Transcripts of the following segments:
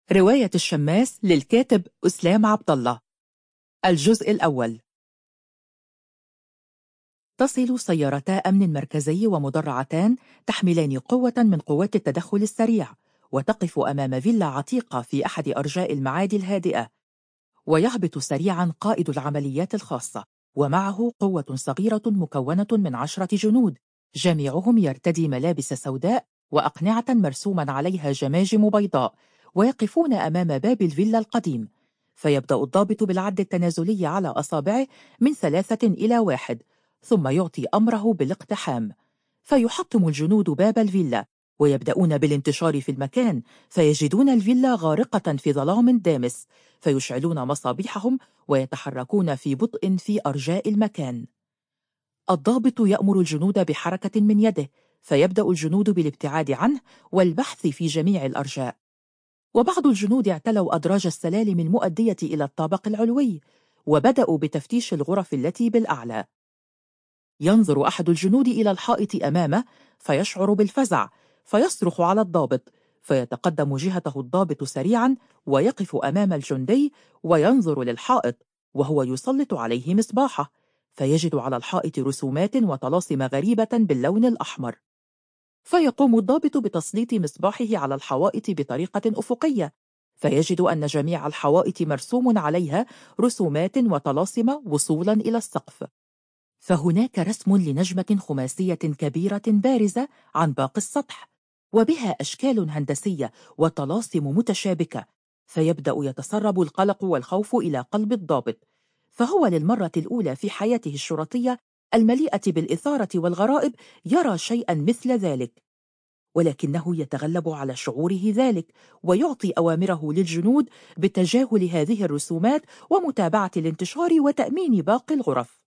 رواية الشماس للكاتب أسلام عبد الله. الجزء الأول. تصل سيارتا أمن مركزي ومدرعتان تحملان قوة من قوات التدخل السريع، وتقف أمام فيلا عتيقة في أحد أرجاء المعادي الهادئة. ويهبط سريعا قائد العمليات الخاصة، ومعه قوة صغيرة مكونة من 10 جنود، جميعهم يرتدي ملابس سوداء وأقنعة مرسوما عليها جماجم بيضاء، ويقفون أمام باب الفيلا القديم. فيبدأ الضابط بالعد التنازلي على أصابعه من 3 إلى 1، ثم يعطي أمره بالاقتحام. فيحطم الجنود باب الفيلا، ويبدأون بالانتشار في المكان، فيجدون الفيلا غارقة في ظلام دامس، فيشعلون مصابيحهم ويتحركون في بطء في أرجاء المكان. الضابط يأمر الجنود بحركة من يده، فيبدأ الجنود بالابتعاد عنه والبحث في جميع الأرجاء. وبعض الجنود اعتلوا أدراج السلالم المؤدية إلى الطابق العلوي، وبدأوا بتفتيش الغرف التي بالأعلى. ينظر أحد الجنود إلى الحائط أمامه، فيشعر بالفزع، فيصرخ على الضابط، فيتقدم جهته الضابط سريعا، ويقف أمام الجندي وينظر للحائط، وهو يسلط عليه مصباحه، فيجد على الحائط رسومات وطلاسم غريبة باللون الأحمر. فيقوم الضابط بتسليط مصباحه على الحوائط بطريقة أفقية، فيجد أن جميع الحوائط مرسوم عليها رسومات وطلاسم وصولا إلى السقف. فهناك رسم لنجمة خماسية كبيرة بارزة عن باقي السطح، وبها أشكال هندسية وطلاسم متشابكة. فيبدأ يتسرب القلق والخوف إلى قلب الضابط، فهو للمرة الأولى في حياته الشرطية المليئة بالإثارة والغرائب يرى شيئا مثل ذلك، ولكنه يتغلب على شعوره ذلك، ويعطي أوامره للجنود بتجاهل هذه الرسومات ومتابعة الانتشار وتأمين باقي الغرف.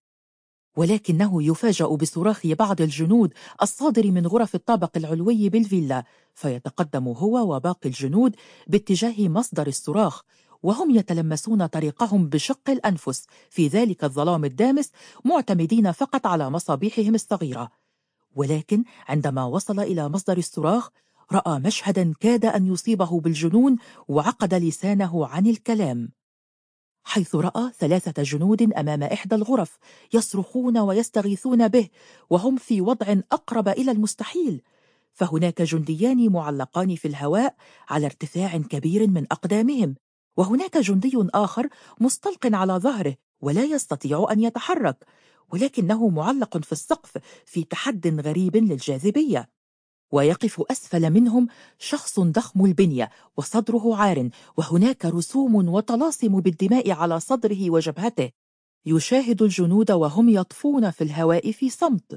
ولكنه يفاجأ بصراخ بعض الجنود الصادر من غرف الطابق العلوي بالفيلا، فيتقدم هو وباقي الجنود باتجاه مصدر الصراخ، وهم يتلمسون طريقهم بشق الأنفس في ذلك الظلام الدامس، معتمدين فقط على مصابيحهم الصغيرة. ولكن عندما وصل إلى مصدر الصراخ، رأى مشهدا كاد أن يصيبه بالجنون، وعقد لسانه عن الكلام، حيث رأى 3 جنود أمام إحدى الغرف يصرخون ويستغيثون به، وهم في وضع أقرب إلى المستحيل. فهناك جنديان معلقان في الهواء على ارتفاع كبير من أقدامهم، وهناك جندي آخر مستلق على ظهره ولا يستطيع أن يتحرك، ولكنه معلق في السقف في تحد غريب للجاذبية. ويقف أسفل منهم شخص ضخم البنية وصدره عار، وهناك رسوم وطلاسم بالدماء على صدره وجبهته. يشاهد الجنود وهم يطفون في الهواء في صمت.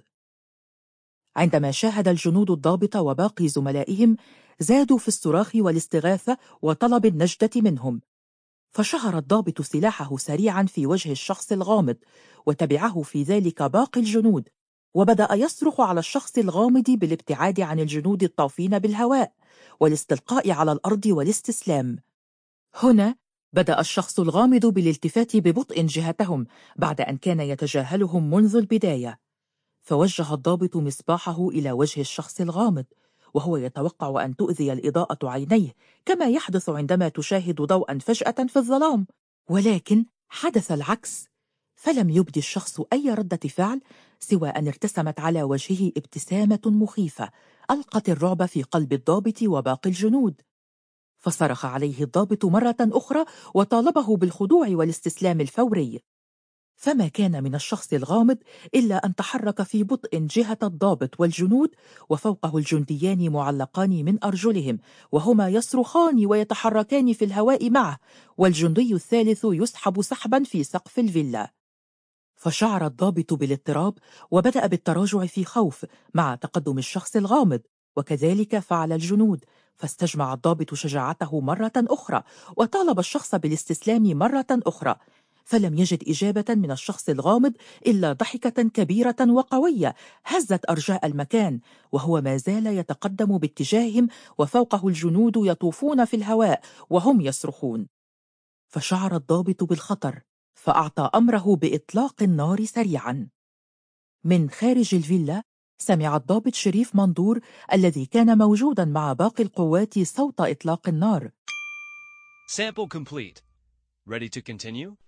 عندما شاهد الجنود الضابط وباقي زملائهم، زادوا في الصراخ والاستغاثة وطلب النجدة منهم. فشهر الضابط سلاحه سريعا في وجه الشخص الغامض، وتبعه في ذلك باقي الجنود، وبدأ يصرخ على الشخص الغامض بالابتعاد عن الجنود الطافين بالهواء والاستلقاء على الأرض والاستسلام. هنا بدأ الشخص الغامض بالالتفات ببطء جهتهم، بعد أن كان يتجاهلهم منذ البداية. فوجه الضابط مصباحه إلى وجه الشخص الغامض، وهو يتوقع أن تؤذي الإضاءة عينيه، كما يحدث عندما تشاهد ضوءا فجأة في الظلام. ولكن حدث العكس، فلم يبدي الشخص أي ردة فعل، سوى أن ارتسمت على وجهه ابتسامة مخيفة ألقت الرعب في قلب الضابط وباقي الجنود. فصرخ عليه الضابط مرة أخرى وطالبه بالخضوع والاستسلام الفوري. فما كان من الشخص الغامض إلا أن تحرك في بطء جهة الضابط والجنود، وفوقه الجنديان معلقان من أرجلهم، وهما يصرخان ويتحركان في الهواء معه، والجندي الثالث يسحب سحبا في سقف الفيلا. فشعر الضابط بالاضطراب، وبدأ بالتراجع في خوف مع تقدم الشخص الغامض، وكذلك فعل الجنود. فاستجمع الضابط شجاعته مرة أخرى، وطالب الشخص بالاستسلام مرة أخرى، فلم يجد إجابة من الشخص الغامض إلا ضحكة كبيرة وقوية هزت أرجاء المكان، وهو ما زال يتقدم باتجاههم، وفوقه الجنود يطوفون في الهواء وهم يصرخون. فشعر الضابط بالخطر، فأعطى أمره بإطلاق النار سريعا. من خارج الفيلا سمع الضابط شريف مندور الذي كان موجودا مع باقي القوات صوت إطلاق النار. Sample complete. Ready to continue?